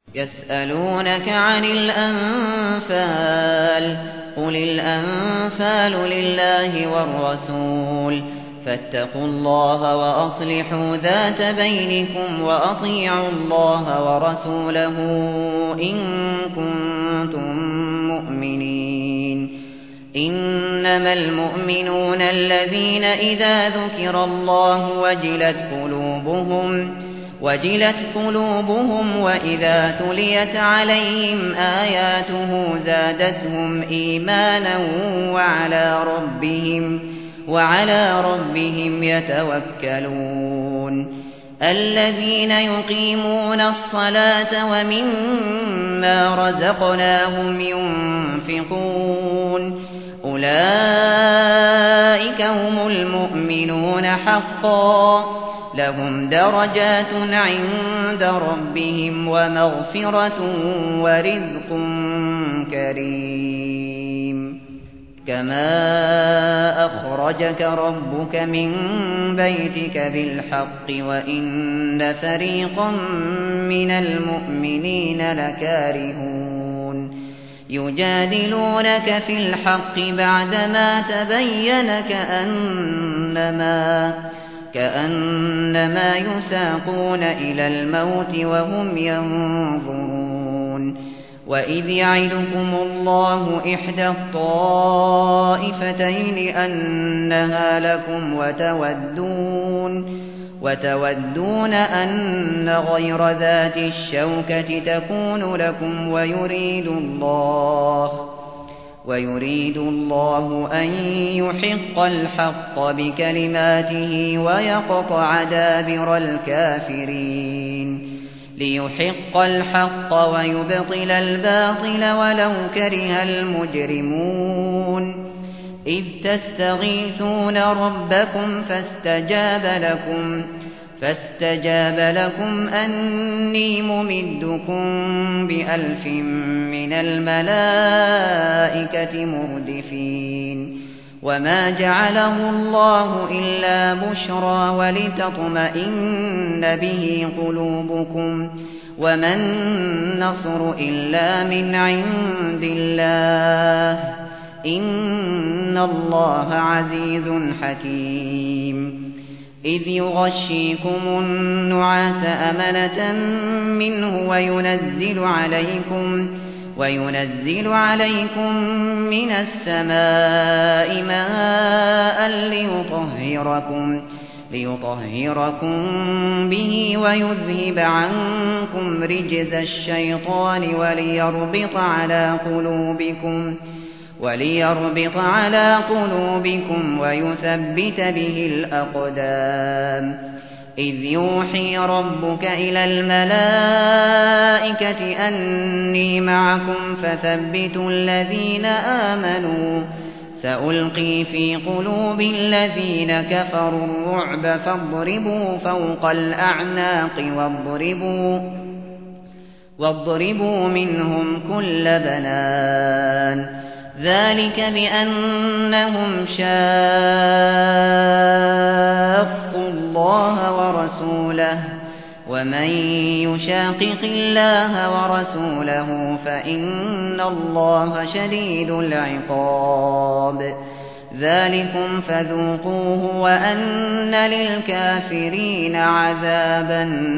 يسألونك عن الأنفال قل الأنفال لله والرسول فاتقوا الله وأصلحوا ذات بينكم وأطيعوا الله ورسوله إن كنتم مؤمنين إنما المؤمنون الذين إذا ذكر الله وجلت قلوبهم وإذا تليت عليهم آياته زادتهم إيمانا وعلى ربهم يتوكلون الذين يقيمون الصلاة ومما رزقناهم ينفقون أولئك هم المؤمنون حقا لهم درجات عند ربهم ومغفرة ورزق كريم كما أخرجك ربك من بيتك بالحق وإن فريقا من المؤمنين لكارهون يجادلونك في الحق بعدما تبين كأنما يساقون إلى الموت وهم ينظرون وإذ يعدكم الله إحدى الطائفتين أنها لكم وتودون أن غير ذات الشوكة تكون لكم ويريد الله أن يحق الحق بكلماته ويقطع دابر الكافرين ليحق الحق ويبطل الباطل ولو كره المجرمون إذ تستغيثون ربكم فاستجاب لكم أني ممدكم ب1000 من الملائكة مردفين وما جعله الله إلا بشرى ولتطمئن به قلوبكم وما النصر إلا من عند الله إن الله عزيز حكيم إذ يغشيكم النعاس أمنة منه وينزل عليكم من السماء ماء ليطهركم به ويذهب عنكم رجز الشيطان وليربط على قلوبكم ويثبت به الأقدام إذ يوحي ربك إلى الملائكة أني معكم فثبتوا الذين آمنوا سألقي في قلوب الذين كفروا الرعب فاضربوا فوق الأعناق واضربوا منهم كل بنان ذلك بأنهم شاقوا الله ورسوله ومن يشاقق الله ورسوله فإن الله شديد العقاب ذلكم فذوقوه وأن للكافرين عذاب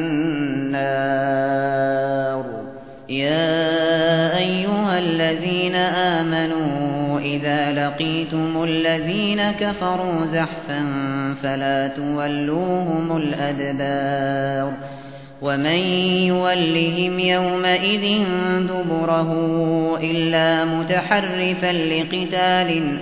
النار يا أيها الذين آمنوا إذا لقيتم الذين كفروا زحفا فلا تولوهم الأدبار ومن يولهم يومئذ دبره إلا متحرفا لقتال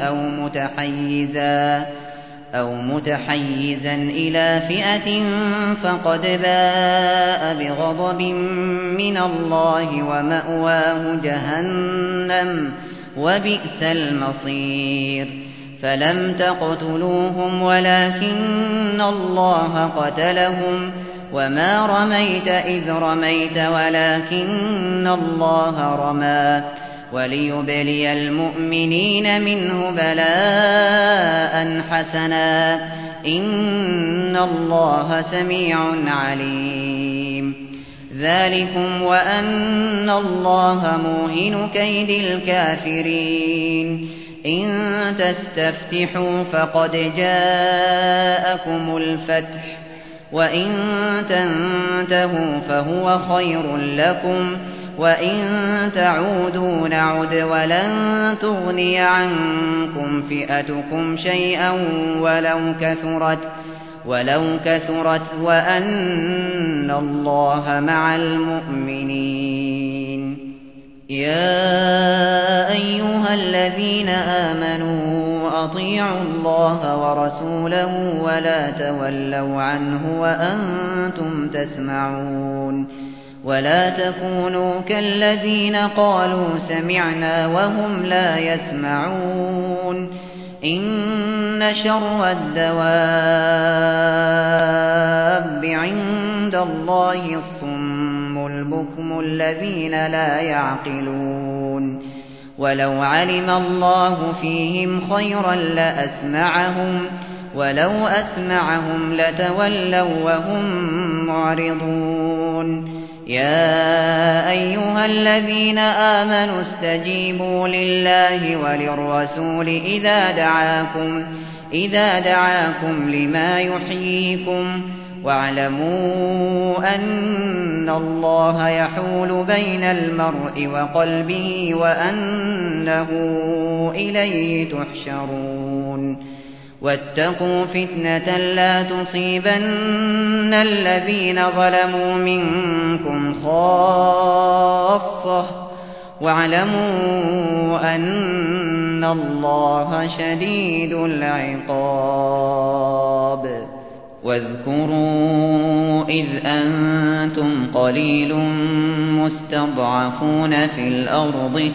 أو متحيزا إلى فئة فقد باء بغضب من الله ومأواه جهنم وبئس المصير فلم تقتلوهم ولكن الله قتلهم وما رميت إذ رميت ولكن الله رمى وليبلي المؤمنين منه بلاء حسنا إن الله سميع عليم ذلكم وأن الله موهن كيد الكافرين إن تستفتحوا فقد جاءكم الفتح وإن تنتهوا فهو خير لكم وإن تعودوا نعد ولن تغني عنكم فئتكم شيئا ولو كثرت وأن الله مع المؤمنين يا أيها الذين آمنوا أطيعوا الله ورسوله ولا تولوا عنه وأنتم تسمعون ولا تكونوا كالذين قالوا سمعنا وهم لا يسمعون إن شر الدواب عند الله الصم البكم الذين لا يعقلون ولو علم الله فيهم خيرا لأسمعهم ولو أسمعهم لتولوا وهم معرضون يا أيها الذين آمنوا استجيبوا لله وللرسول إذا دعاكم لما يحييكم واعلموا أن الله يحول بين المرء وقلبه وأنه إليه تحشرون واتقوا فتنة لا تصيبن الذين ظلموا منكم خاصة واعلموا أن الله شديد العقاب واذكروا إذ أنتم قليل مستضعفون في الأرض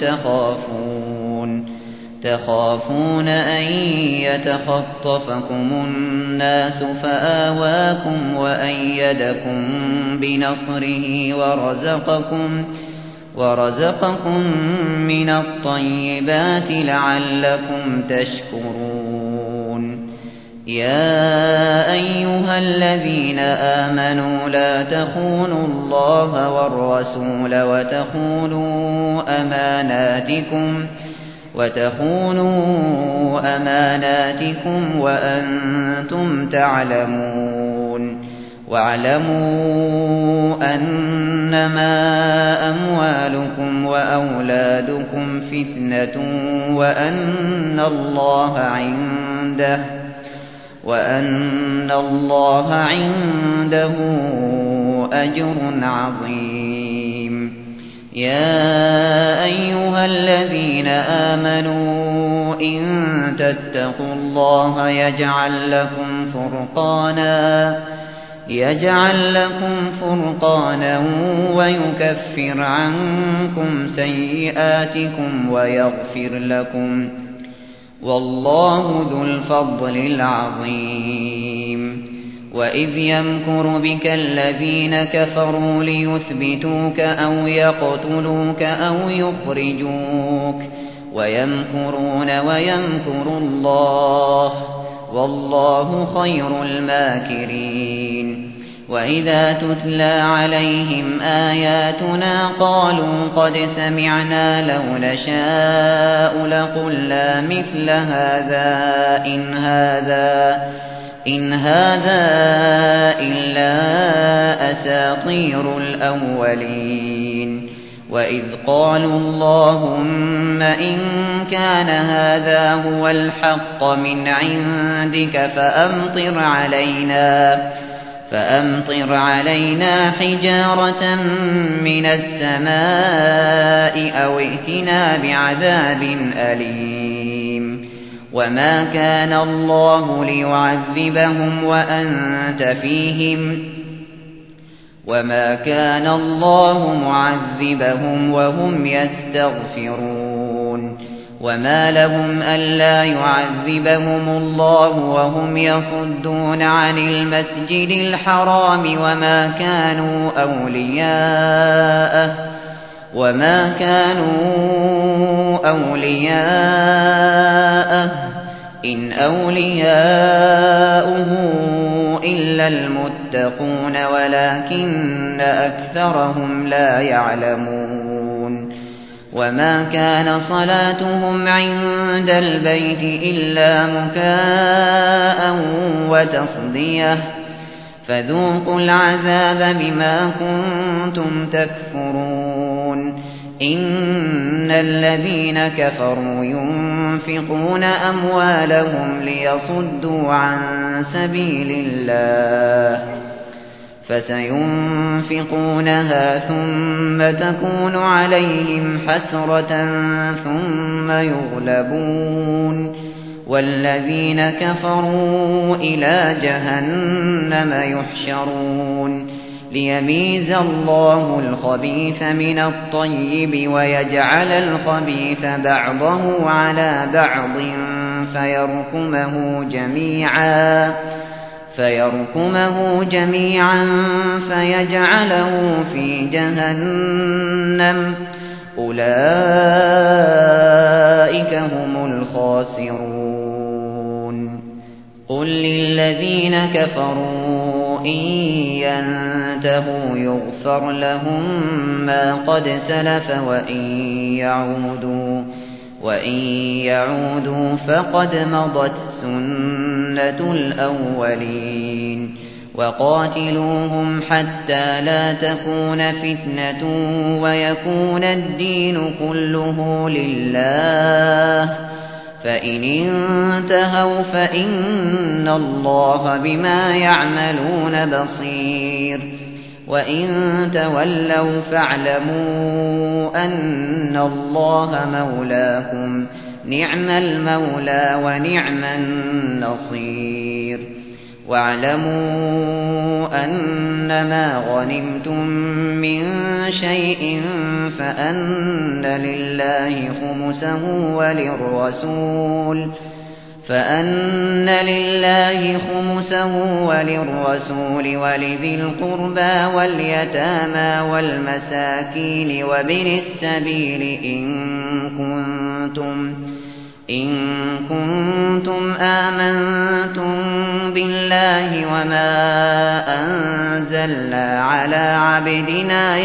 تخافون أن يتخطفكم الناس فآواكم وأيدكم بنصره ورزقكم من الطيبات لعلكم تشكرون يا أيها الذين آمنوا لا تخونوا الله والرسول وتخونوا أماناتكم وأنتم تعلمون واعلموا أنما أموالكم وأولادكم فتنة وأن الله عنده أجر عظيم يا أيها الذين آمنوا إن تتقوا الله يجعل لكم فرقانا ويكفر عنكم سيئاتكم ويغفر لكم والله ذو الفضل العظيم وإذ يمكر بك الذين كفروا ليثبتوك أو يقتلوك أو يخرجوك ويمكرون ويمكر الله والله خير الماكرين وإذا تتلى عليهم آياتنا قالوا قد سمعنا لو نشاء لقلنا مثل هذا إن هذا إلا أساطير الأولين وإذ قالوا اللهم إن كان هذا هو الحق من عندك فأمطر علينا حجارة من السماء أو ائتنا بعذاب أليم وما كان الله ليعذبهم وأنت فيهم وما كان الله معذبهم وهم يستغفرون وما لهم ألا يعذبهم الله وهم يصدون عن المسجد الحرام وما كانوا أولياءه إن أولياؤه إلا المتقون ولكن أكثرهم لا يعلمون وما كان صلاتهم عند البيت إلا مكاء وتصدية فذوقوا العذاب بما كنتم تكفرون إن الذين كفروا ينفقون أموالهم ليصدوا عن سبيل الله فسينفقونها ثم تكون عليهم حسرة ثم يغلبون والذين كفروا إلى جهنم يحشرون ليميز الله الخبيث من الطيب ويجعل الخبيث بعضه على بعض فيركمه جميعا فيجعله في جهنم أولئك هم الخاسرون قل للذين كفروا إن ينتهوا يغفر لهم ما قد سلف وإن يعودوا فقد مضت سنة الأولين وقاتلوهم حتى لا تكون فتنة ويكون الدين كله لله فإن انتهوا فإن الله بما يعملون بصير وإن تولوا فاعلموا أن الله مولاكم نعم المولى ونعم النصير واعلموا أنما غنمتم من شيء فأن لله خمسه وللرسول ولذي القربى واليتامى والمساكين وابن السبيل إن كنتم آمنتم بالله وما أنزلنا على عبدنا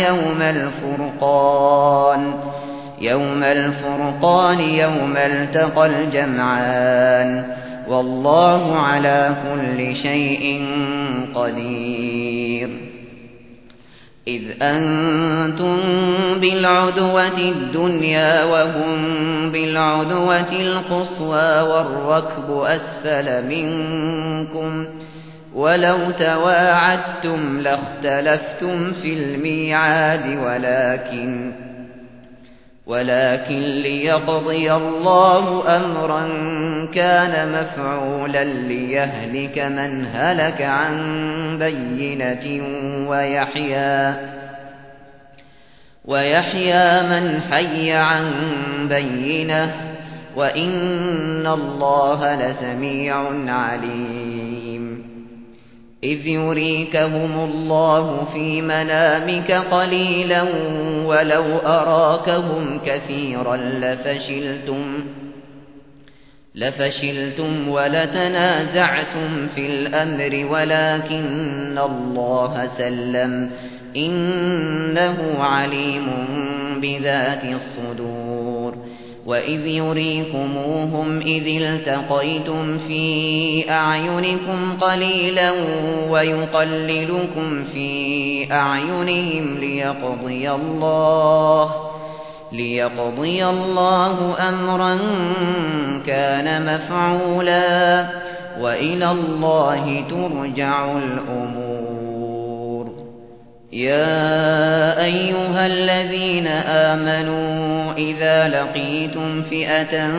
يوم الفرقان يوم التقى الجمعان والله على كل شيء قدير إذ أنتم بالعدوة الدنيا وهم بالعدوة القصوى والركب أسفل منكم ولو تواعدتم لاختلفتم في الميعاد ولكن ليقضي الله أمرا كان مفعولا ليهلك من هلك عن بينة ويحيى من حي عن بينة وإن الله لسميع عليم إذ يريكهم الله في منامك قليلا ولو أراكهم كثيرا لفشلتم ولتنازعتم في الأمر ولكن الله سلم إنه عليم بذات الصدور وإذ يريكموهم إذ التقيتم في أعينكم قليلا ويقللكم في أعينهم ليقضي الله أمرا كان مفعولا وإلى الله ترجع الأمور يا أيها الذين آمنوا إذا لقيتم فئة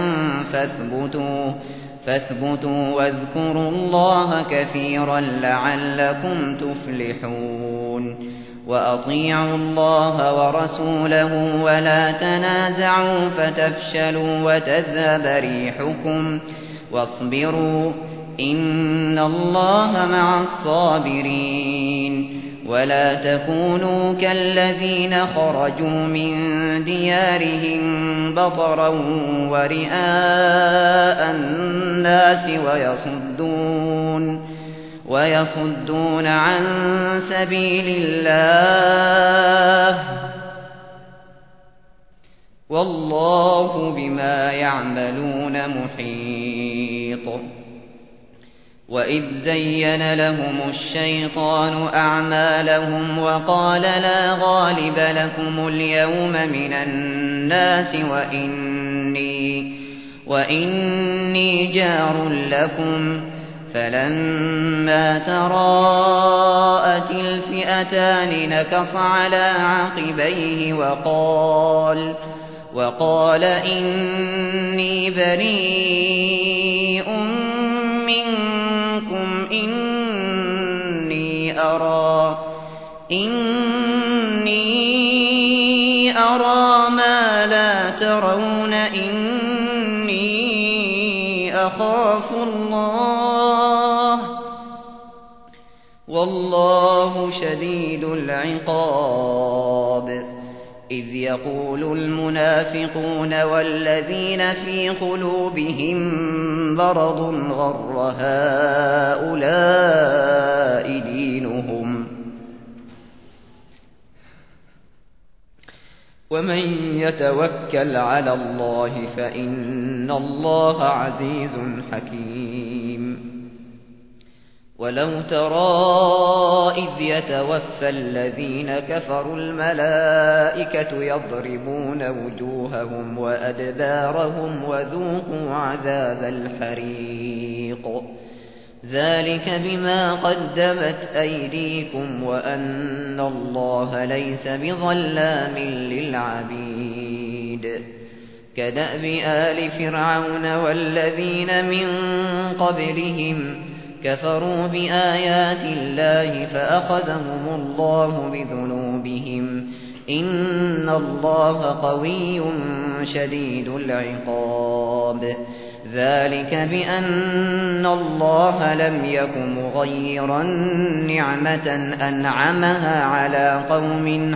فاثبتوا واذكروا الله كثيرا لعلكم تفلحون وأطيعوا الله ورسوله ولا تنازعوا فتفشلوا وتذهب ريحكم واصبروا إن الله مع الصابرين ولا تكونوا كالذين خرجوا من ديارهم بطرا ورئاء الناس ويصدون عن سبيل الله والله بما يعملون محيط. وإذ زين لهم الشيطان أعمالهم وقال لا غالب لكم اليوم من الناس وإني جار لكم فلما تراءت الفئتان نكص على عقبيه وقال إني بريء منكم إني أرى ما لا ترون إني أخاف الله والله شديد العقاب. إذ يقول المنافقون والذين في قلوبهم مرض غر هؤلاء دينهم ومن يتوكل على الله فإن الله عزيز حكيم. ولو ترى إذ يتوفى الذين كفروا الملائكة يضربون وجوههم وأدبارهم وذوقوا عذاب الحريق ذلك بما قدمت أيديكم وأن الله ليس بظلام للعبيد. كدأب آل فرعون والذين من قبلهم كفروا بآيات الله فأخذهم الله بذنوبهم إن الله قوي شديد العقاب. ذلك بأن الله لم يك مغيرا نعمة أنعمها على قوم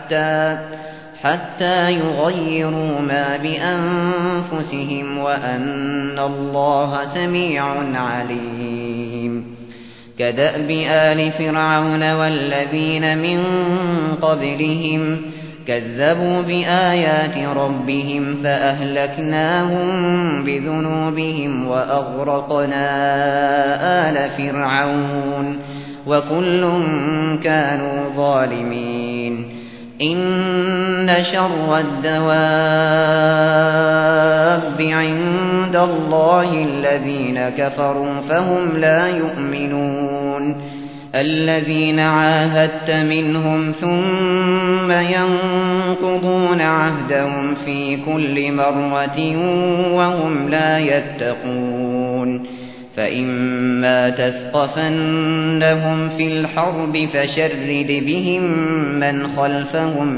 حتى يغيروا ما بأنفسهم وأن الله سميع عليم. كدأب آل فرعون والذين من قبلهم كذبوا بآيات ربهم فأهلكناهم بذنوبهم وأغرقنا آل فرعون وكل كانوا ظالمين. إن شر الدواب عند الله الذين كفروا فهم لا يؤمنون. الذين عاهدت منهم ثم ينقضون عهدهم في كل مرة وهم لا يتقون. فإما تثقفنهم في الحرب فشرد بهم من خلفهم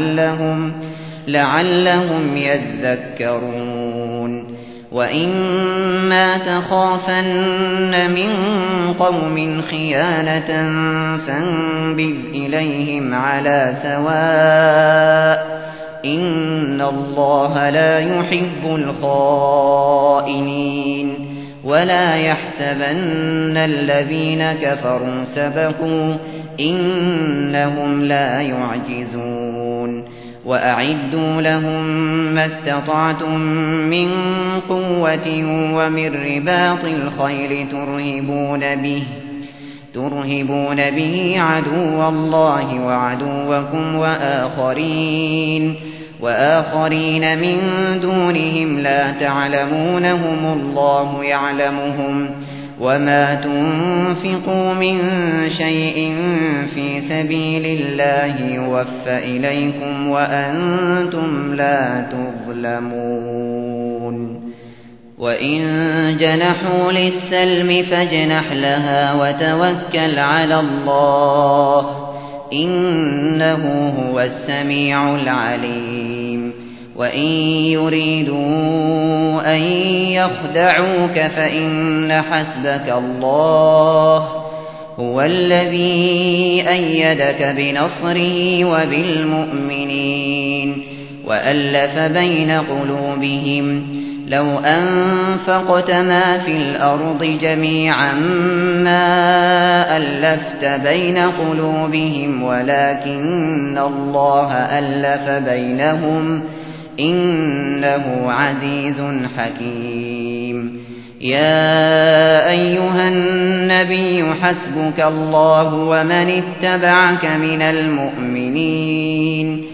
لعلهم يذكرون. وإما تخافن من قوم خيانة فانبذ إليهم على سواء إن الله لا يحب الخائنين. ولا يحسبن الذين كفروا سبقوا إنهم لا يعجزون. وأعدوا لهم ما استطعتم من قوة ومن رباط الخيل ترهبون به عدو الله وعدوكم وآخرين من دونهم لا تعلمونهم الله يعلمهم. وما تنفقوا من شيء في سبيل الله يوفى إليكم وأنتم لا تظلمون. وإن جنحوا للسلم فاجنح لها وتوكل على الله إنه هو السميع العليم. وإن يريدوا أن يخدعوك فإن حسبك الله هو الذي أيدك بنصره وبالمؤمنين وألف بين قلوبهم لو أنفقت ما في الأرض جميعا ما ألفت بين قلوبهم ولكن الله ألف بينهم إنه عزيز حكيم. يا أيها النبي حسبك الله ومن اتبعك من المؤمنين.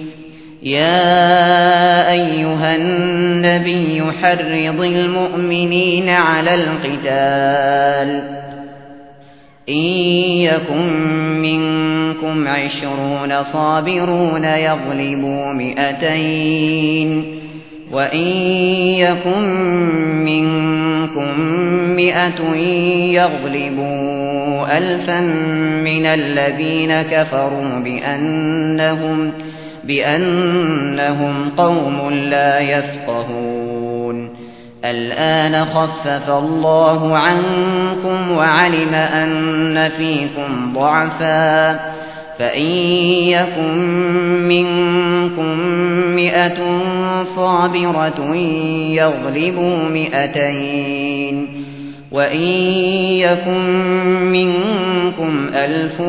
يا أيها النبي حرض المؤمنين على القتال إن يكن منكم 20 صابرون يغلبوا 200 وإن يكن منكم 100 يغلبوا 1000 من الذين كفروا بأنهم قوم لا يفقهون. الآن خفف الله عنكم وعلم أن فيكم ضعفا فإن يكن منكم 100 صابرة يغلبوا 200 وإن يكن منكم 1000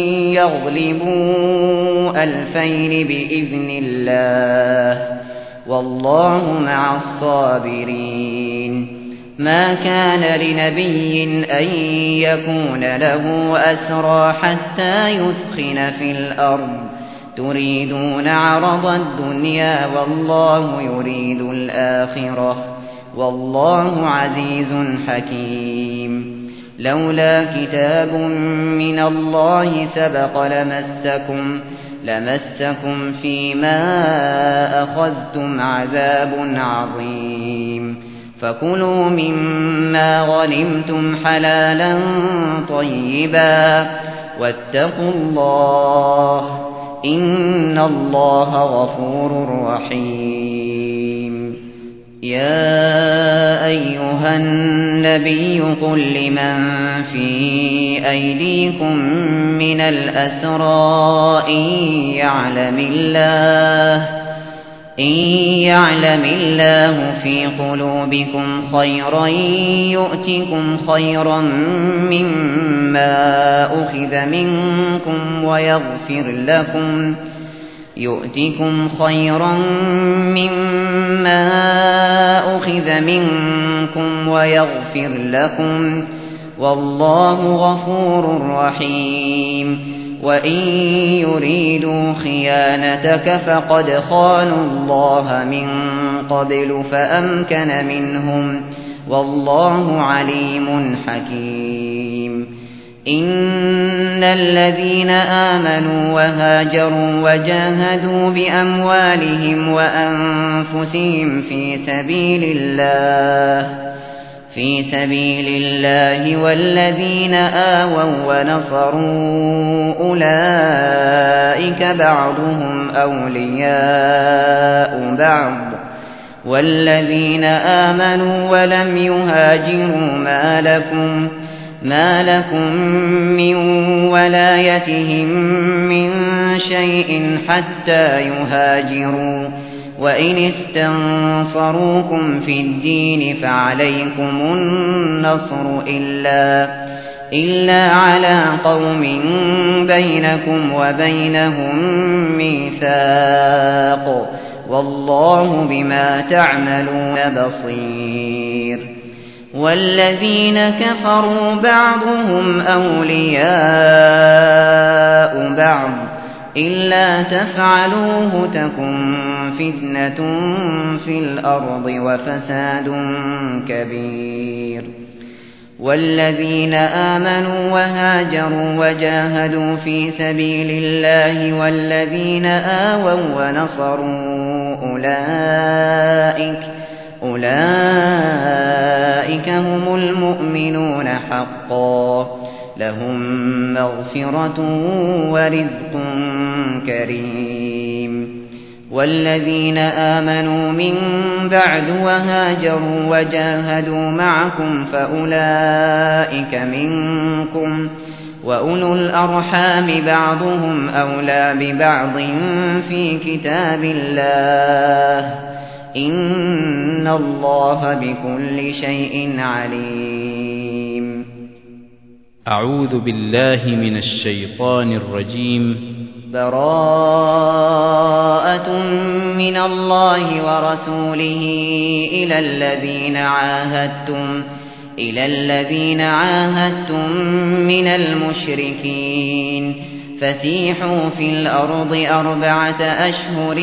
يغلبوا 2000 بإذن الله والله مع الصابرين. ما كان لنبي أن يكون له أسرى حتى يثخن في الأرض تريدون عرض الدنيا والله يريد الآخرة والله عزيز حكيم. لولا كتاب من الله سبق لمسكم فيما أخذتم عذاب عظيم. فكلوا مما غنمتم حلالا طيبا واتقوا الله إن الله غفور رحيم. يا أيها النبي قل لمن في أيديكم من الأسرى إن يعلم الله في قلوبكم خيرا يؤتكم خيرا مما أخذ منكم ويغفر لكم والله غفور رحيم. وإن يريدوا خيانتك فقد خانوا الله من قبل فأمكن منهم والله عليم حكيم. إن الذين آمنوا وهاجروا وجاهدوا بأموالهم وأنفسهم في سبيل الله والذين آووا ونصروا أولئك بعضهم أولياء بعض والذين آمنوا ولم يهاجروا ما لكم من ولايتهم من شيء حتى يهاجروا وإن استنصروكم في الدين فعليكم النصر إلا على قوم بينكم وبينهم ميثاق والله بما تعملون بصير. والذين كفروا بعضهم أولياء بعض إلا تفعلوه تكن فتنة في الأرض وفساد كبير. والذين آمنوا وهاجروا وجاهدوا في سبيل الله والذين آووا ونصروا أولئك هم المؤمنون حقا لهم مغفرة ورزق كريم. والذين آمنوا من بعد وهاجروا وجاهدوا معكم فأولئك منكم وأولو الأرحام بعضهم أولى ببعض في كتاب الله إن إن الله بكل شيء عليم. أعوذ بالله من الشيطان الرجيم. براءة من الله ورسوله إلى الذين عاهدتم من المشركين فسيحوا في الأرض 4 أشهر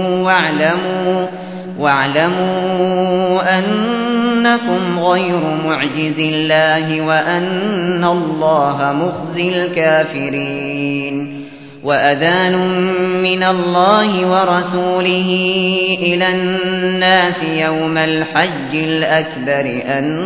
واعلموا أنكم غير معجز الله وأن الله مخزي الكافرين. وأذان من الله ورسوله إلى الناس يوم الحج الأكبر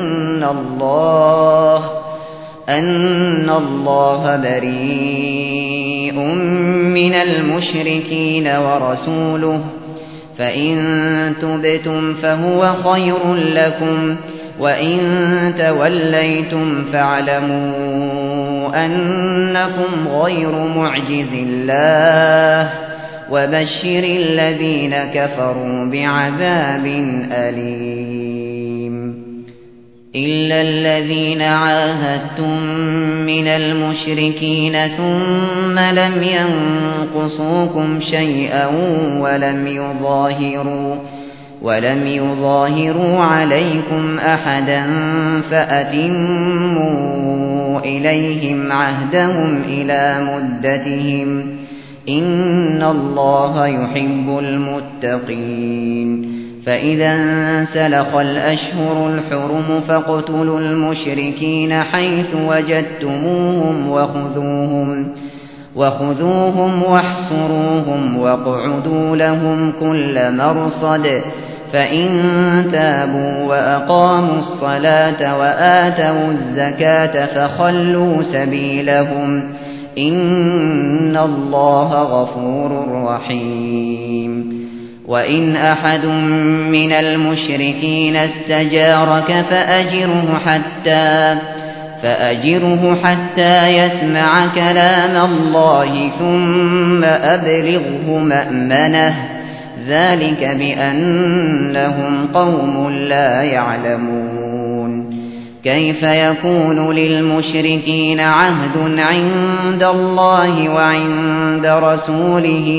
أن الله بريء من المشركين ورسوله فإن تبتم فهو خير لكم وإن توليتم فاعلموا أنكم غير معجز الله وبشر الذين كفروا بعذاب أليم. إلا الذين عاهدتم من المشركين ثم لم ينقصوكم شيئا ولم يظاهروا عليكم أحدا فأتموا إليهم عهدهم إلى مدتهم إن الله يحب المتقين. فإذا انسلخ الأشهر الحرم فاقتلوا المشركين حيث وجدتموهم وخذوهم واحصروهم واقعدوا لهم كل مرصد فإن تابوا وأقاموا الصلاة وآتوا الزكاة فخلوا سبيلهم إن الله غفور رحيم. وإن أحد من المشركين استجارك فأجره حتى يسمع كلام الله ثم أبلغه مأمنه ذلك بأنهم قوم لا يعلمون. كيف يكون للمشركين عهد عند الله وعند رسوله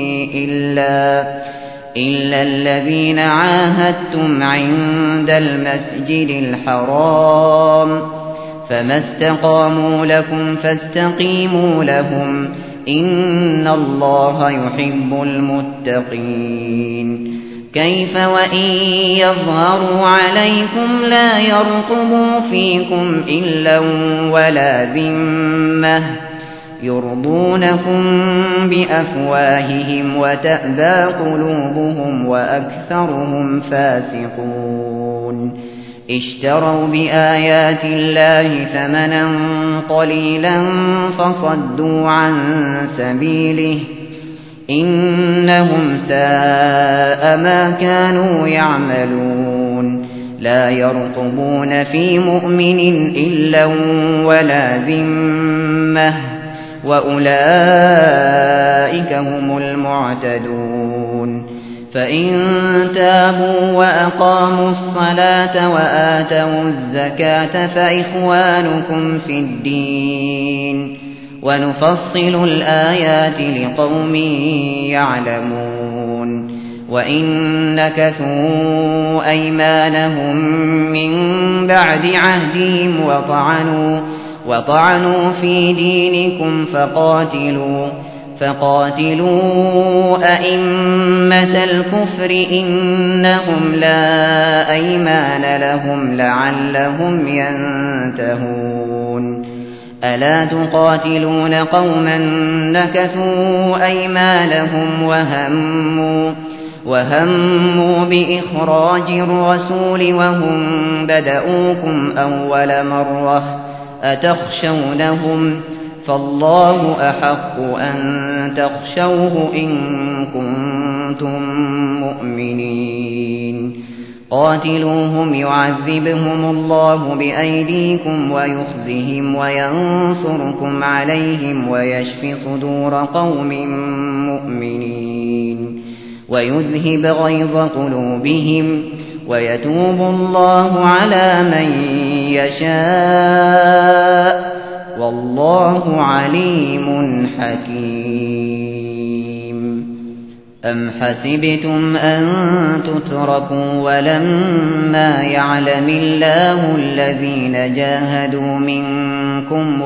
إلا الذين عاهدتم عند المسجد الحرام فما استقاموا لكم فاستقيموا لهم إن الله يحب المتقين. كيف وإن يظهروا عليكم لا يرقبوا فيكم إلا ولا ذمة يرضونكم بأفواههم وتأبى قلوبهم وأكثرهم فاسقون. اشتروا بآيات الله ثمنا قليلا فصدوا عن سبيله إنهم ساء ما كانوا يعملون. لا يرقبون في مؤمن إلا ولا ذمة وأولئك هم المعتدون. فإن تابوا وأقاموا الصلاة وآتوا الزكاة فإخوانكم في الدين ونفصل الآيات لقوم يعلمون. وإن نكثوا أيمانهم من بعد عهدهم وطعنوا في دينكم فقاتلوا أئمة الكفر إنهم لا أيمان لهم لعلهم ينتهون. ألا تقاتلون قوما نكثوا أيمانهم وهموا بإخراج الرسول وهم بدؤوكم أول مرة أتخشونهم فالله أحق أن تخشوه إن كنتم مؤمنين. قاتلوهم يعذبهم الله بأيديكم ويخزهم وينصركم عليهم ويشف صدور قوم مؤمنين ويذهب غيظ قلوبهم ويتوب الله على من يشاء والله عليم حكيم. أم حسبتم أن تتركوا ولما يعلم الله الذين جاهدوا منكم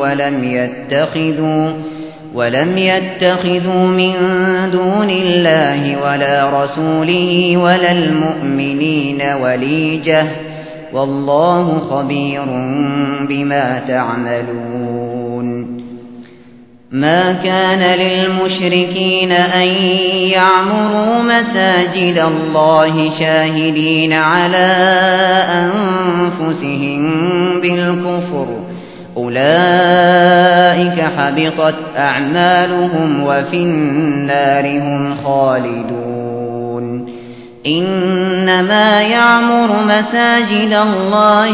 ولم يتخذوا من دون الله ولا رسوله ولا المؤمنين وليجة والله خبير بما تعملون. ما كان للمشركين أن يعمروا مساجد الله شاهدين على أنفسهم بالكفر أولئك حبطت أعمالهم وفي النار هم خالدون. إنما يعمر مساجد الله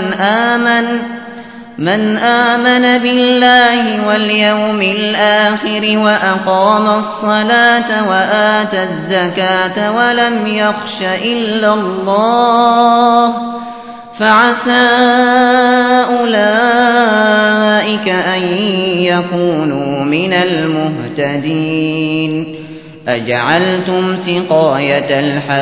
من آمن بالله واليوم الآخر وأقام الصلاة وآتى الزكاة ولم يخش إلا الله فعسى أولئك أن يكونوا من المهتدين. أجعلتم سقاية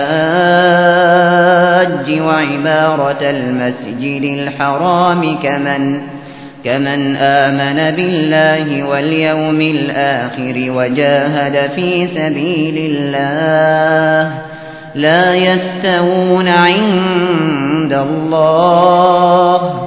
الحاج وعمارة المسجد الحرام كمن آمن بالله واليوم الآخر وجاهد في سبيل الله لا يستوون عند الله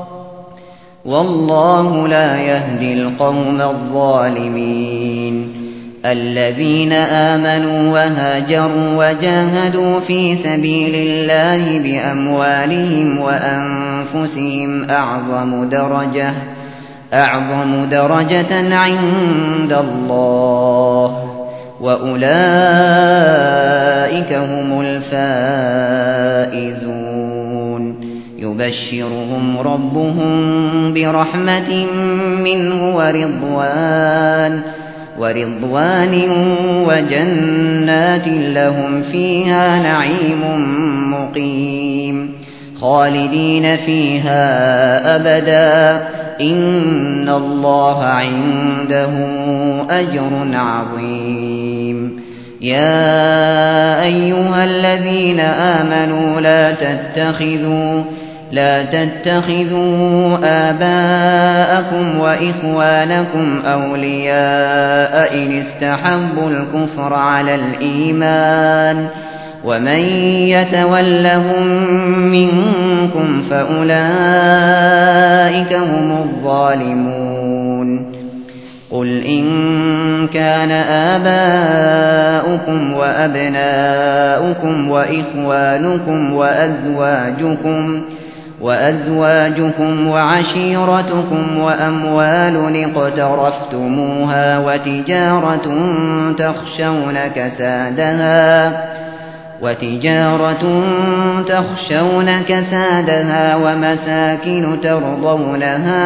والله لا يهدي القوم الظالمين. الذين آمنوا وهاجروا وجاهدوا في سبيل الله بأموالهم وأنفسهم أعظم درجة عند الله وأولئك هم الفائزون. يبشرهم ربهم برحمة منه ورضوان وجنات لهم فيها نعيم مقيم خالدين فيها أبدا إن الله عنده أجر عظيم. يا أيها الذين آمنوا لا تتخذوا آباءكم وإخوانكم أولياء إن استحبوا الكفر على الإيمان ومن يتولهم منكم فأولئك هم الظالمون. قل إن كان آباؤكم وأبناؤكم وإخوانكم وأزواجكم وعشيرتكم وأموال اقترفتموها وتجارة تخشون كسادها ومساكن ترضونها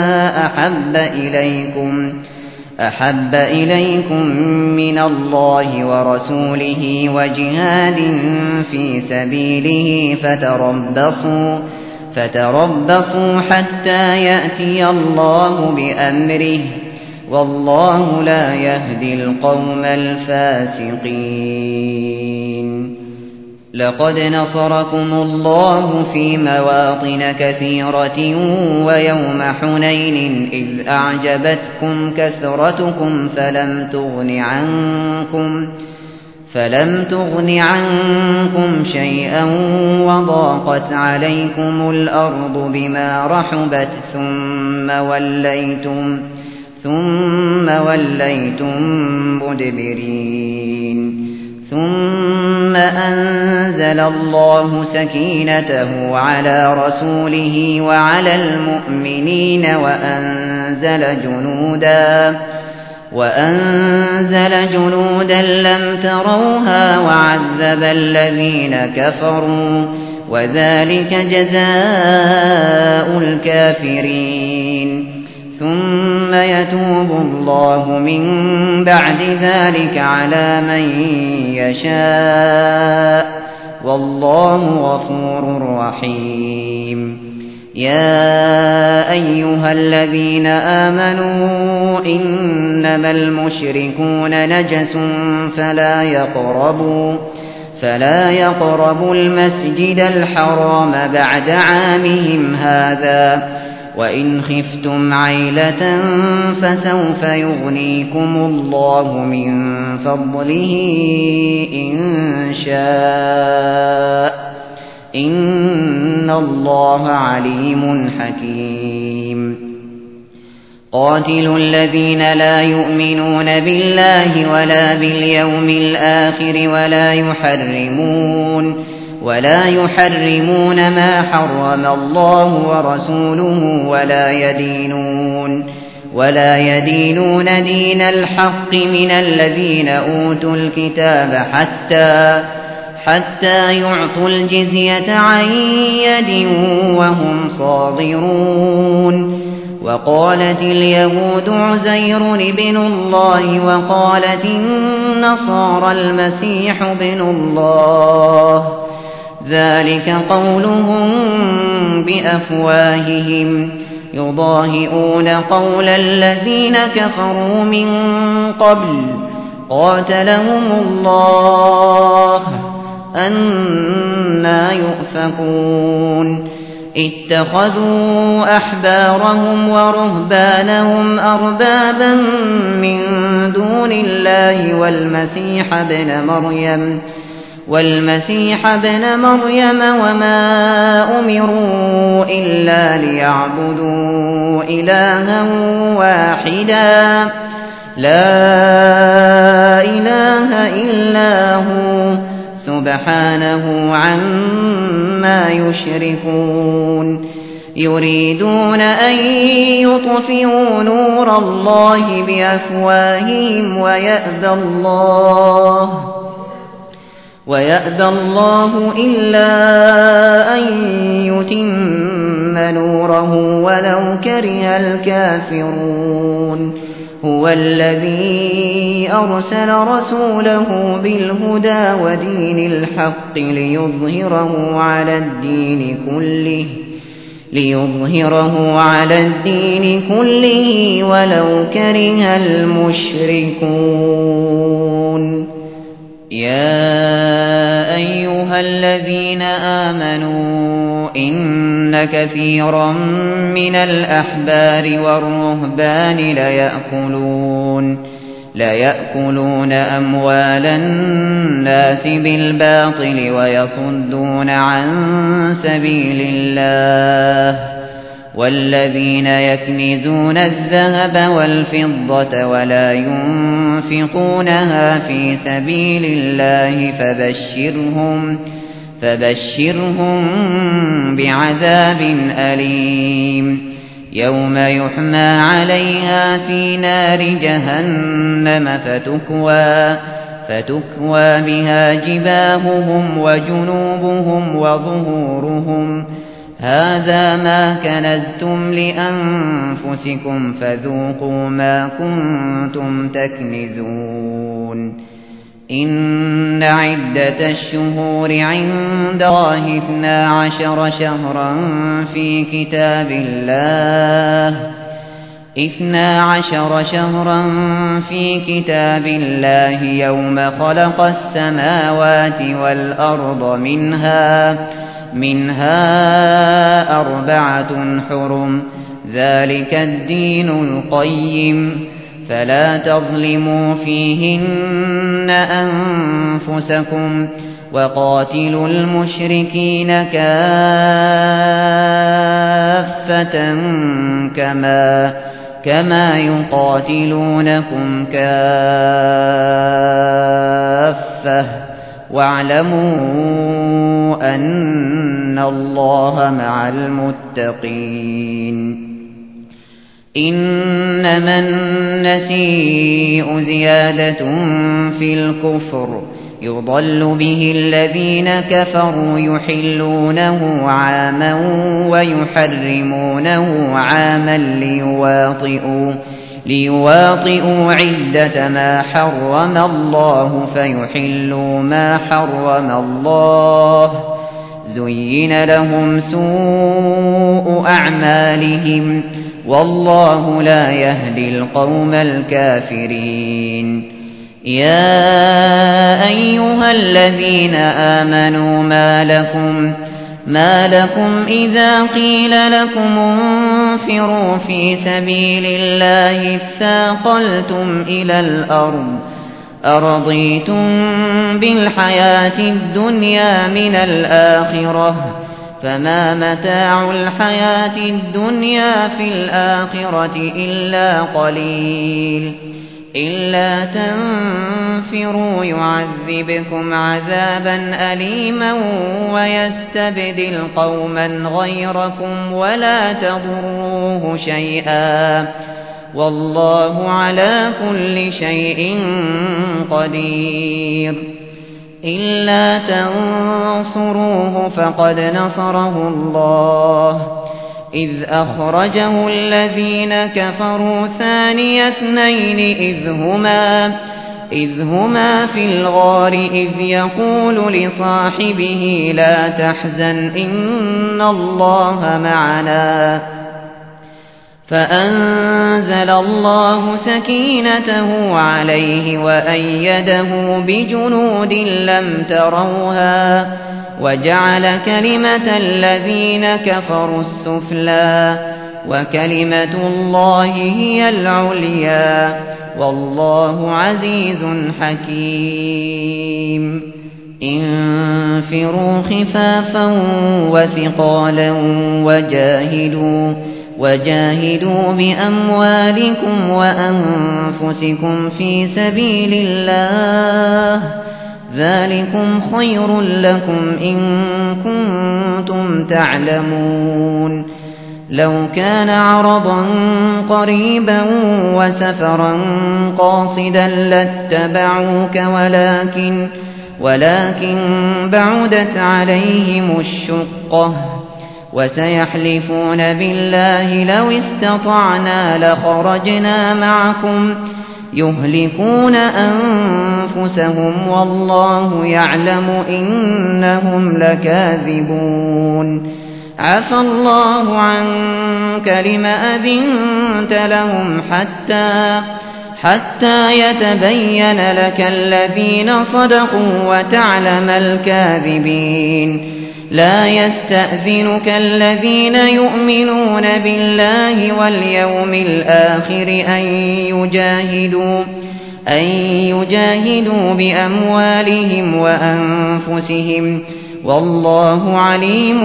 أحب إليكم من الله ورسوله وجهاد في سبيله فتربصوا حتى يأتي الله بأمره والله لا يهدي القوم الفاسقين. لقد نصركم الله في مواطن كثيرة ويوم حنين إذ أعجبتكم كثرتكم فلم تغن عنكم شيئا وضاقت عليكم الأرض بما رحبت ثم وليتم مدبرين. ثم أنزل الله سكينته على رسوله وعلى المؤمنين وأنزل جنودا لم تروها وعذب الذين كفروا وذلك جزاء الكافرين. ثم يتوب الله من بعد ذلك على من يشاء والله غفور رحيم. يا أيها الذين آمنوا إنما المشركون نجس فلا يقربوا المسجد الحرام بعد عامهم هذا، وإن خفتم عيلة فسوف يغنيكم الله من فضله إن شاء، إن الله عليم حكيم. قاتلوا الذين لا يؤمنون بالله ولا باليوم الآخر ولا يحرمون ما حرم الله ورسوله ولا يدينون دين الحق من الذين أوتوا الكتاب حتى يعطوا الجزية عن يد وهم صاغرون. وقالت اليهود عزير ابن الله وقالت النصارى المسيح ابن الله، ذلك قولهم بأفواههم يضاهئون قول الذين كفروا من قبل، قاتلهم الله أنى يؤفكون. اتخذوا أحبارهم ورهبانهم أربابا من دون الله والمسيح ابن مريم وما أمروا إلا ليعبدوا إلها واحدا لا إله إلا هو سبحانه عما يشركون. يريدون أن يطفئوا نور الله بأفواههم ويأبى الله إلا أن يتم نوره ولو كره الكافرون. هو الذي أرسل رسوله بالهدى ودين الحق ليظهره على الدين كله ولو كره المشركون. يا أيها الذين آمنوا إن كثيرا من الأحبار والرهبان ليأكلون أموال الناس بالباطل ويصدون عن سبيل الله، والذين يكنزون الذهب والفضة ولا ينفقونها في سبيل الله فبشرهم بعذاب أليم. يوم يحمى عليها في نار جهنم فتكوى بها جباههم وجنوبهم وظهورهم، هذا ما كنزتم لأنفسكم فذوقوا ما كنتم تكنزون. إن عدة الشهور عند الله 12 شهرا في كتاب الله يوم خلق السماوات والأرض منها 4 حرم، ذلك الدين القيم، فلا تظلموا فيهن أنفسكم، وقاتلوا المشركين كافة كما يقاتلونكم كافة، واعلموا أن الله مع المتقين. إنما النسيء زيادة في الكفر، يضل به الذين كفروا يحلونه عاما ويحرمونه عاما ليواطئوا عدة ما حرم الله فيحلوا ما حرم الله. زين لهم سوء أعمالهم والله لا يهدي القوم الكافرين. يا أيها الذين آمنوا ما لكم إذا قيل لكم انفروا في سبيل الله اثاقلتم إلى الأرض أرضيتم بالحياة الدنيا من الآخرة فما متاع الحياة الدنيا في الآخرة إلا قليل. إلا تنفروا يعذبكم عذابا أليما ويستبدل قوما غيركم ولا تضروه شيئا والله على كل شيء قدير. إلا تنصروه فقد نصره الله إذ أخرجه الذين كفروا ثاني اثنين إذ هما في الغار إذ يقول لصاحبه لا تحزن إن الله معنا فأنزل الله سكينته عليه وأيده بجنود لم تروها وجعل كلمة الذين كفروا السفلى وكلمة الله هي العليا والله عزيز حكيم. انفروا خفافا وثقالا وجاهدوا بأموالكم وأنفسكم في سبيل الله ذلكم خير لكم إن كنتم تعلمون. لو كان عرضا قريبا وسفرا قاصدا لاتبعوك ولكن بعدت عليهم الشقة وسيحلفون بالله لو استطعنا لخرجنا معكم يهلكون أنفسهم والله يعلم إنهم لكاذبون. عفى الله عنك لم أذنت لهم حتى يتبين لك الذين صدقوا وتعلم الكاذبين. لا يستأذنك الذين يؤمنون بالله واليوم الآخر أن يجاهدوا بأموالهم وأنفسهم والله عليم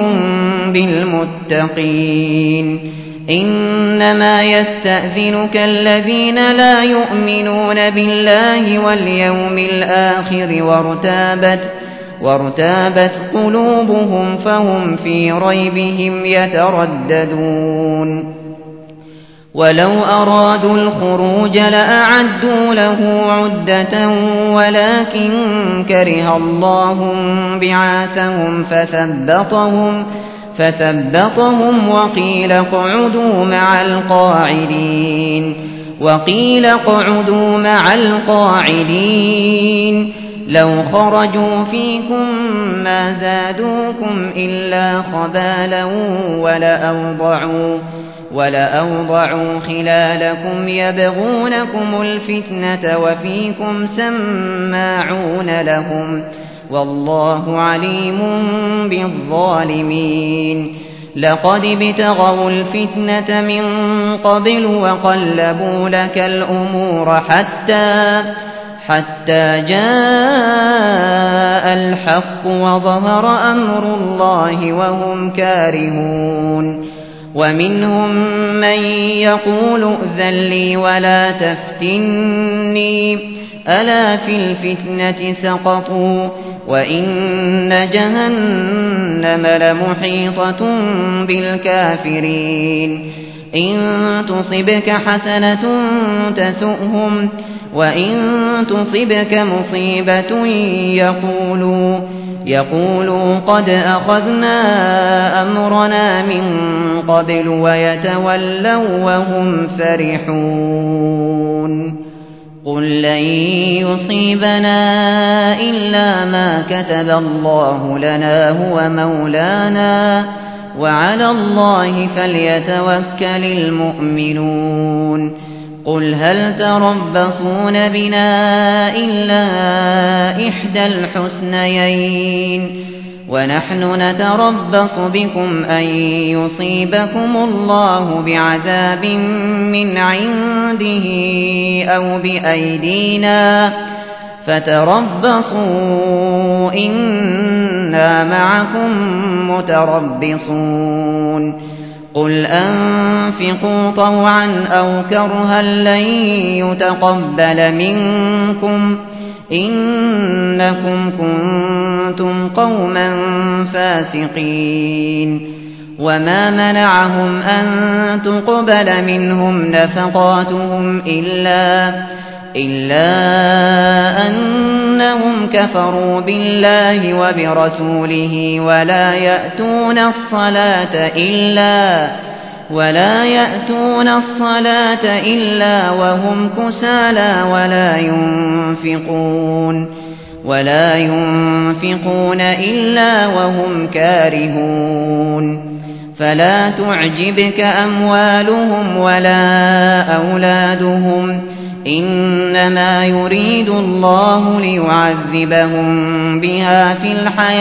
بالمتقين. إنما يستأذنك الذين لا يؤمنون بالله واليوم الآخر وارتابت قلوبهم فهم في ريبهم يترددون. ولو أرادوا الخروج لأعدوا له عدة ولكن كره الله بعاثهم فثبطهم وقيل اقعدوا مع القاعدين. لو خرجوا فيكم ما زادوكم إلا خبالا ولأوضعوا خلالكم يبغونكم الفتنة وفيكم سماعون لهم والله عليم بالظالمين. لقد ابتغوا الفتنة من قبل وقلبوا لك الأمور حتى جاء الحق وظهر أمر الله وهم كارهون. ومنهم من يقول ائذن لي ولا تفتني ألا في الفتنة سقطوا وإن جهنم لمحيطة بالكافرين. إن تصبك حسنة تسؤهم وإن تصبك مصيبة يقولوا قد أخذنا أمرنا من قبل ويتولوا وهم فرحون قل لن يصيبنا إلا ما كتب الله لنا هو مولانا وعلى الله فليتوكل المؤمنون قل هل تربصون بنا إلا إحدى الحسنيين ونحن نتربص بكم أن يصيبكم الله بعذاب من عنده أو بأيدينا فتربصوا إنا معكم متربصون قل أنفقوا طوعا أو كرها لن يتقبل منكم إنكم كنتم قوما فاسقين وما منعهم أن تقبل منهم نفقاتهم إلا أنهم كفروا بالله وبرسوله ولا يأتون الصلاة إلا وهم كسالى ولا ينفقون إلا وهم كارهون فلا تعجبك أموالهم ولا أولادهم إنما يريد الله ليعذبهم بها في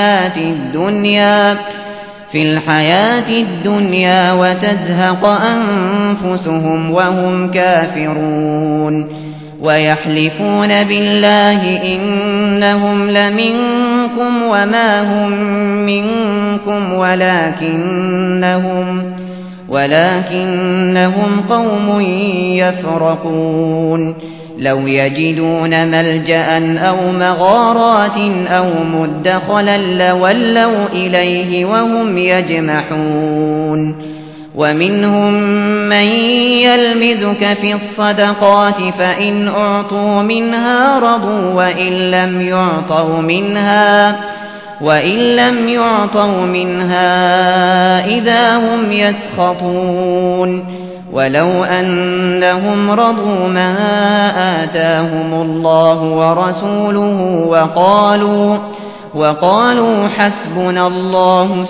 الحياة الدنيا وتزهق أنفسهم وهم كافرون ويحلفون بالله إنهم لمنكم وما هم منكم ولكنهم قوم يفرقون لو يجدون ملجأ أو مغارات أو مدخلا لولوا إليه وهم يجمحون ومنهم من يلمزك في الصدقات فإن أعطوا منها رضوا وإن لم يعطوا منها إذا هم يسخطون ولو أنهم رضوا ما آتاهم الله ورسوله وقالوا حسبنا الله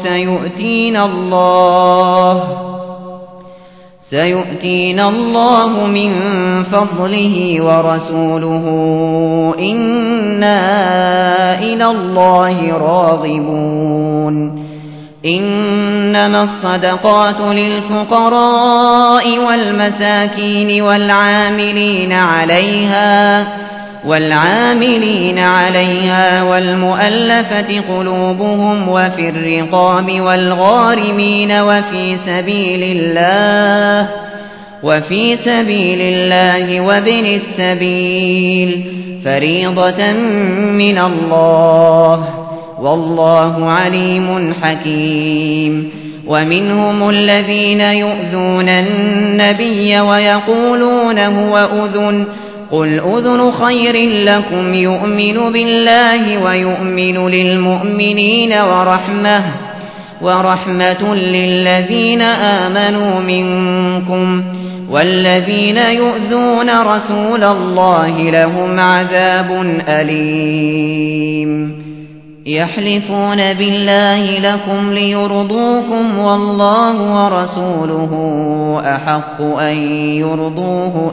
سيؤتينا الله من فضله ورسوله إنا إلى الله راغبون إنما الصدقات للفقراء والمساكين والعاملين عليها والمؤلفة قلوبهم وفي الرقاب والغارمين وفي سبيل الله وابن السبيل فريضة من الله والله عليم حكيم ومنهم الذين يؤذون النبي ويقولون هو أذن قل أذن خير لكم يؤمن بالله ويؤمن للمؤمنين ورحمة للذين آمنوا منكم والذين يؤذون رسول الله لهم عذاب أليم يحلفون بالله لكم ليرضوكم والله ورسوله أحق أن يرضوه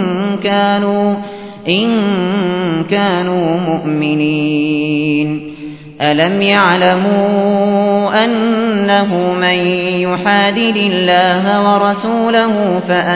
إن كانوا مؤمنين ألم يعلموا أنه من يحادد الله ورسوله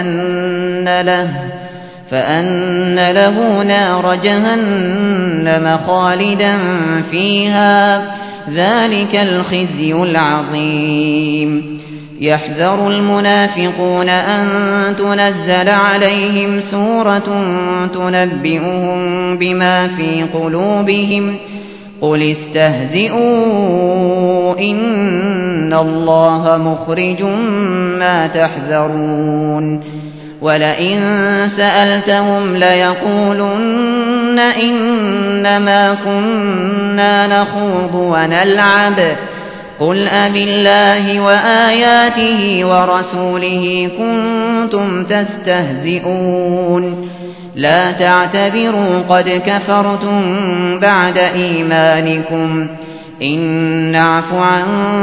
فأن له نار جهنم خالدا فيها ذلك الخزي العظيم يحذر المنافقون أن تنزل عليهم سورة تنبئهم بما في قلوبهم قل استهزئوا إن الله مخرج ما تحذرون ولئن سألتهم ليقولن إنما كنا نخوض ونلعب قل أبالله وآياته ورسوله كنتم تستهزئون لا تعتذروا قد كفرتم بعد إيمانكم إن نعف عن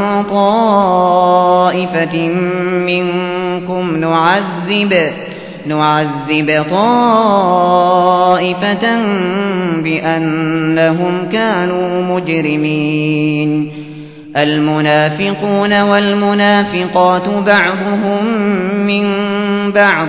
طائفة منكم نعذب طائفة بأنهم كانوا مجرمين المنافقون والمنافقات بعضهم من بعض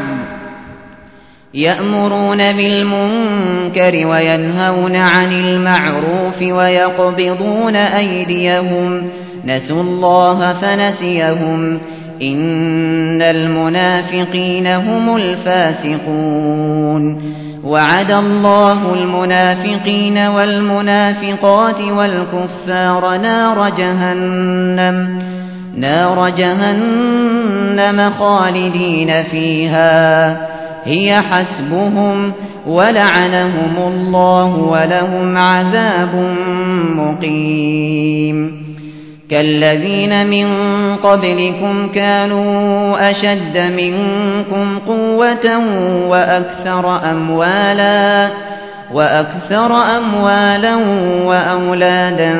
يأمرون بالمنكر وينهون عن المعروف ويقبضون أيديهم نسوا الله فنسيهم إن المنافقين هم الفاسقون وعد الله المنافقين والمنافقات والكفار نار جهنم خالدين فيها هي حسبهم ولعنهم الله ولهم عذاب مقيم كالذين من قبلكم كانوا أشد منكم قوة وأكثر أموالا وأولادا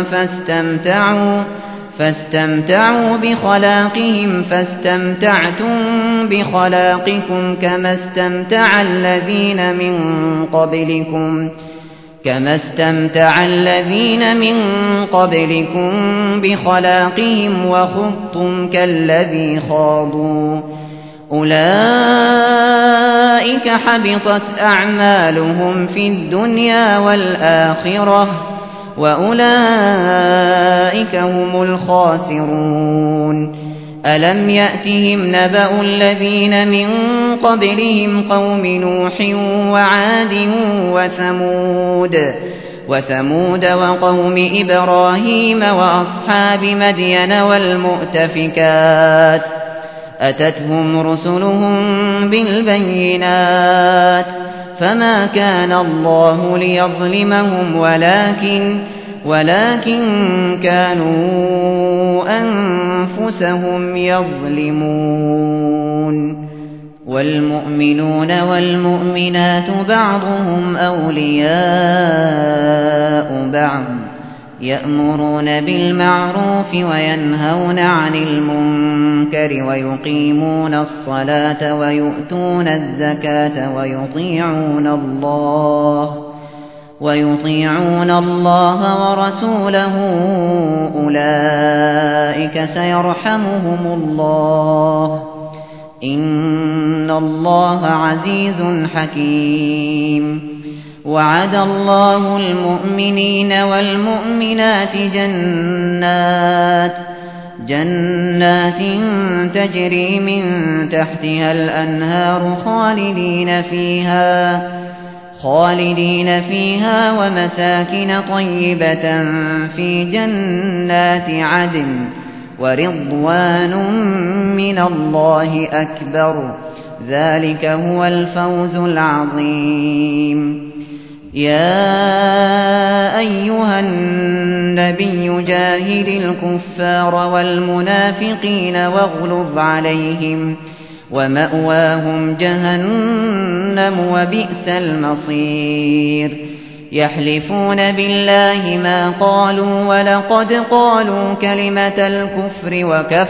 فاستمتعوا بخلاقهم فاستمتعتم بخلاقكم كما استمتع الذين من قبلكم بخلاقهم وخضتم كالذي خاضوا أولئك حبطت أعمالهم في الدنيا والآخرة وأولئك هم الخاسرون ألم يأتهم نبأ الذين من قبلهم قوم نوح وعاد وثمود وقوم إبراهيم وأصحاب مدين والمؤتفكات أتتهم رسلهم بالبينات فما كان الله ليظلمهم ولكن كانوا أنفسهم يظلمون والمؤمنون والمؤمنات بعضهم أولياء بعض يأمرون بالمعروف وينهون عن المنكر ويقيمون الصلاة ويؤتون الزكاة ويطيعون الله ورسوله أولئك سيرحمهم الله إن الله عزيز حكيم وعد الله المؤمنين والمؤمنات جنات تجري من تحتها الأنهار خالدين فيها ومساكن طيبة في جنات عدن ورضوان من الله أكبر ذلك هو الفوز العظيم يا أيها النبي جاهد الكفار والمنافقين واغلظ عليهم ومأواهم جهنم وبئس المصير يحلفون بالله ما قالوا ولقد قالوا كلمة الكفر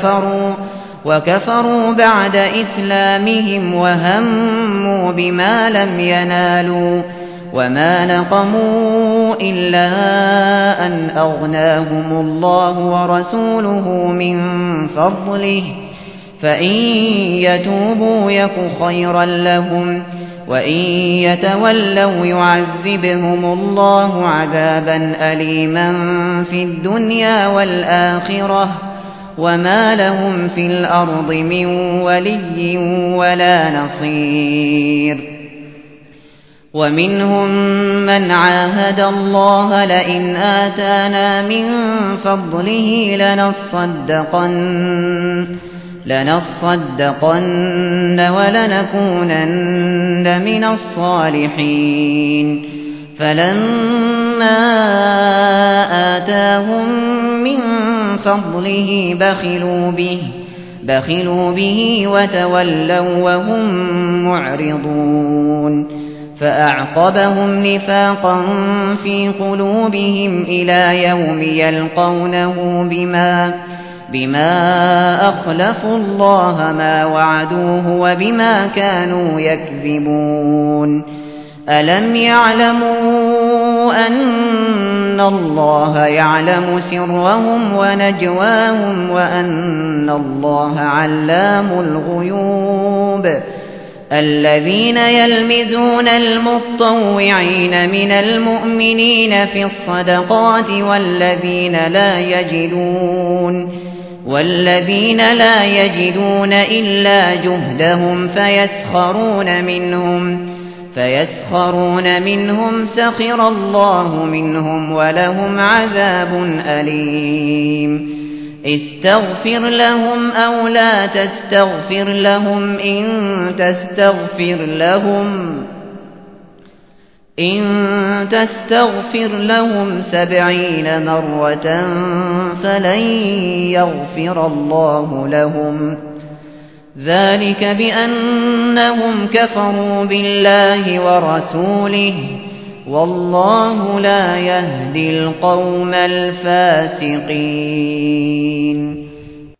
وكفروا بعد إسلامهم وهموا بما لم ينالوا وما نقموا إلا أن أغناهم الله ورسوله من فضله فإن يتوبوا يك خيرا لهم وإن يتولوا يعذبهم الله عذابا أليما في الدنيا والآخرة وما لهم في الأرض من ولي ولا نصير ومنهم من عاهد الله لئن آتانا من فضله لنصدقن ولنكونن من الصالحين فلما آتاهم من فضله بخلوا به وتولوا وهم معرضون فأعقبهم نفاقا في قلوبهم إلى يوم يلقونه بما أخلفوا الله ما وعدوه وبما كانوا يكذبون ألم يعلموا أن الله يعلم سرهم ونجواهم وأن الله علام الغيوب الذين يلمزون المطوعين من المؤمنين في الصدقات والذين لا يجدون إلا جهدهم فيسخرون منهم سخر الله منهم ولهم عذاب أليم استغفر لهم أو لا تستغفر لهم إن تستغفر لهم 70 مرة فلن يغفر الله لهم ذلك بأنهم كفروا بالله ورسوله والله لا يهدي القوم الفاسقين